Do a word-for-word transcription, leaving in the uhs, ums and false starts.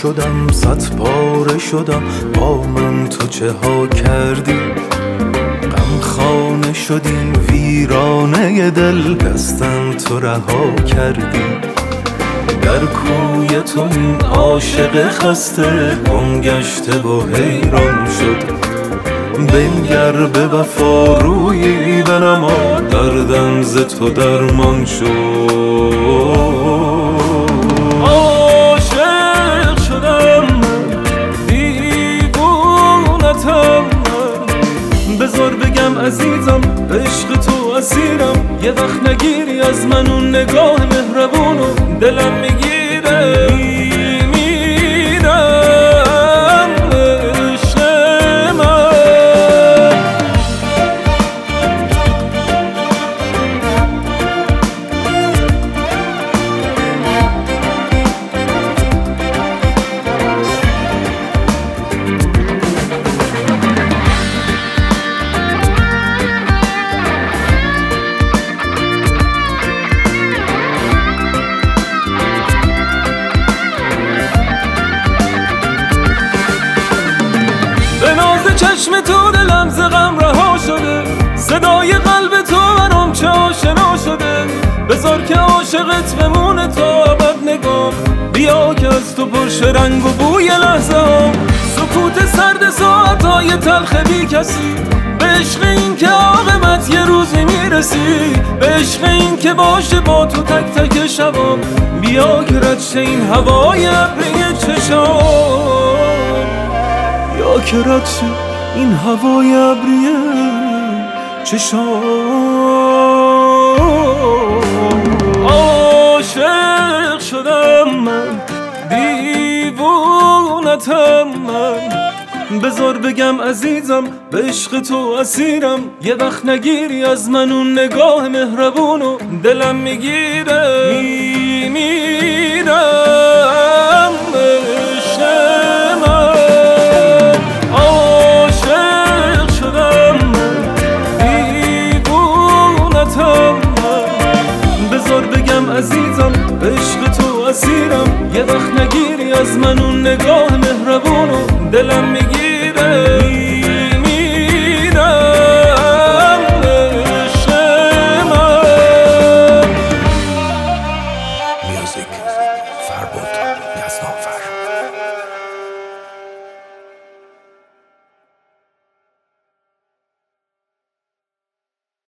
شدم صد پاره شدم، با من تو چه ها کردی؟ غم خانه شدیم ویرانه دل، دستم تو رها کردی. در کوی تو این عاشق خسته گم گشته و حیران شد. بنگر به وفا روی بنما، دردم ز تو درمان شد. عاشق شدم دیوونتم، بذار بگم عزیزم عشق تو اسیرم. یه وقت نگیری از من اون نگاه مهربونو، دلم میگیره میمیرم عشق من. چشم تو دلم ز غم رها شده، صدای قلب تو برام چه آشنا شده. بذار که عاشقت بمونه تا ابد نگاه، بیا که از تو پرشه رنگ و بوی لحظه ها. سکوت سرد ساعتهای تلخ بی کسی، به عشق این که عاقبت یه روزی میرسی. به عشق این که باشه با تو تک تک شبام، بیا که رد شه این هوای ابری چشام. یا که رد شه این هوای ابریه چشام. عاشق شدم من دیوونتم من، بذار بگم عزیزم به عشق تو اسیرم. یه وقت نگیری از من اون نگاه مهربونو، دلم میگیره میمیرم عشق من. بذار بگم عزیزم به عشق تو اسیرم. یه وقت نگیری از من اون نگاه مهربونو، دلم میگیره میمیرم عشق من. میوزیک فربود یزدان.